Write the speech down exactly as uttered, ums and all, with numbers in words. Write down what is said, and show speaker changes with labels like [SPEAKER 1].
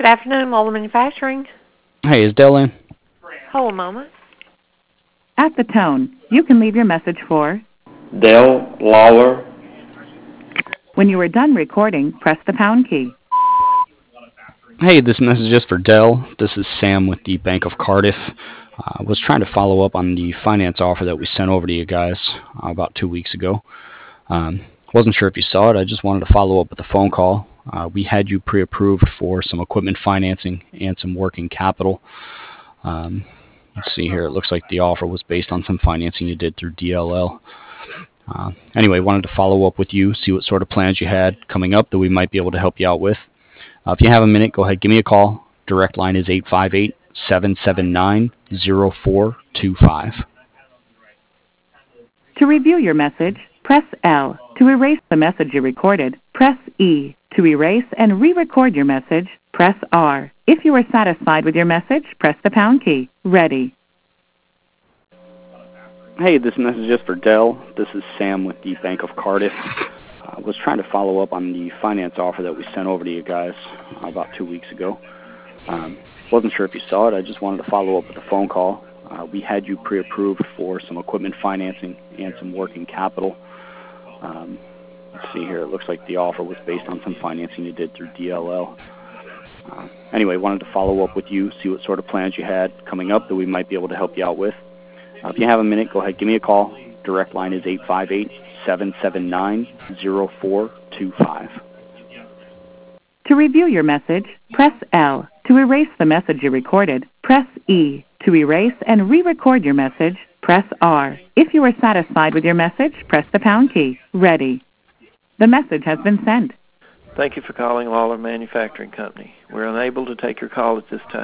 [SPEAKER 1] Good afternoon, Lawler Manufacturing.
[SPEAKER 2] Hey, is Dell in?
[SPEAKER 1] Hold a moment.
[SPEAKER 3] At the tone, you can leave your message for
[SPEAKER 4] Dell Lawler.
[SPEAKER 3] When you are done recording, press the pound key.
[SPEAKER 2] Hey, this message is for Dell. This is Sam with the Bank of Cardiff. I uh, was trying to follow up on the finance offer that we sent over to you guys uh, about two weeks ago. Um, wasn't sure if you saw it. I just wanted to follow up with a phone call. Uh, we had you pre-approved for some equipment financing and some working capital. Um, let's see here. It looks like the offer was based on some financing you did through D L L. Uh, anyway, wanted to follow up with you, see what sort of plans you had coming up that we might be able to help you out with. Uh, if you have a minute, go ahead, give me a call. Direct line is eight five eight, seven seven nine, zero four two five.
[SPEAKER 3] To review your message, press L. To erase the message you recorded, press E. To erase and re-record your message, press R. If you are satisfied with your message, press the pound key. Ready.
[SPEAKER 2] Hey, this message is for Dell. This is Sam with the Bank of Cardiff. I was trying to follow up on the finance offer that we sent over to you guys uh, about two weeks ago. Um, wasn't sure if you saw it. I just wanted to follow up with a phone call. Uh, we had you pre-approved for some equipment financing and some working capital. Um, let's see here. It looks like the offer was based on some financing you did through D L L. Uh, anyway, wanted to follow up with you, see what sort of plans you had coming up that we might be able to help you out with. Uh, if you have a minute, go ahead, give me a call. Direct line is eight five eight, seven seven nine, zero four two five.
[SPEAKER 3] To review your message, press L. To erase the message you recorded, press E. To erase and re-record your message, press R. If you are satisfied with your message, press the pound key. Ready. The message has been sent.
[SPEAKER 5] Thank you for calling Lawler Manufacturing Company. We're unable to take your call at this time.